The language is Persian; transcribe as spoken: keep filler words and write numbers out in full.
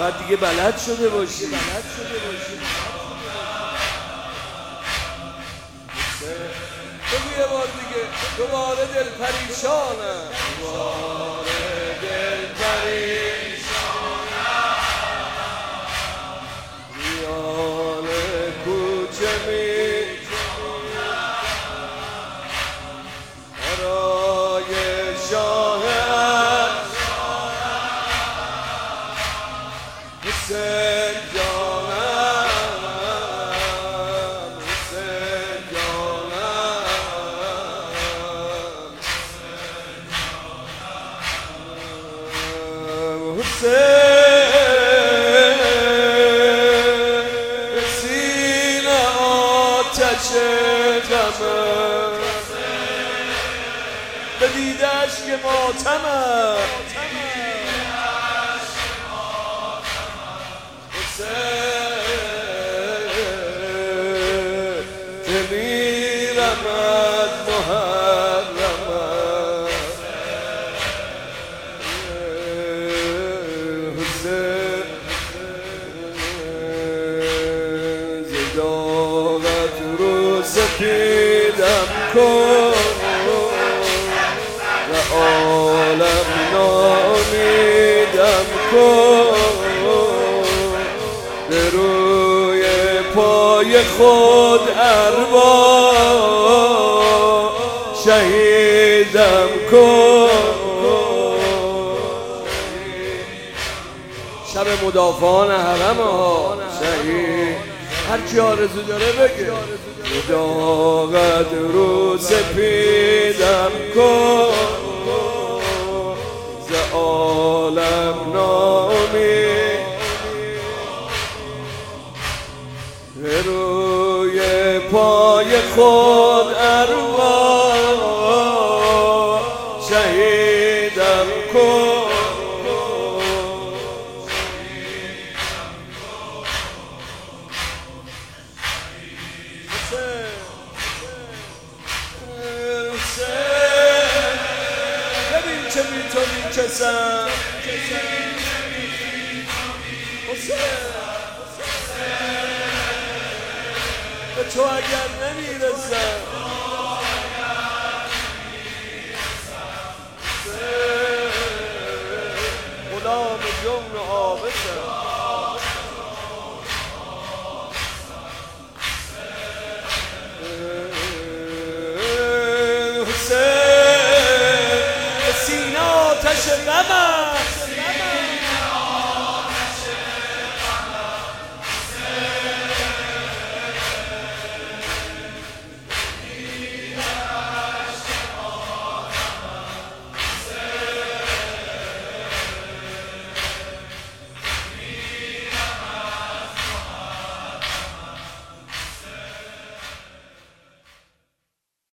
بعد دیگه بلد شده باشی بلد شده باشی بگو یه بار دیگه دوباره دل پریشانم دوباره دل پریشانم میان کوچه می برای شاه حسین جانم حسین جانم حسین سینه آتش غمم به دیدش که ماتمم جمیرمت محرمت حسین زداغت رو سپیدم کن و عالم نامیدم کن به روی پای خود اروا شهیدم کن شب مدافعان حرم ها شهید هر کی آرزو داره بگه مداغت رو سپیدم کن ز عالم نامید به روی پای خود اروا شهیدم کن ببین چه بی تو میکسم به تو اگر نمیرسم غلام جمع آبسم حسین سینه آتش غمم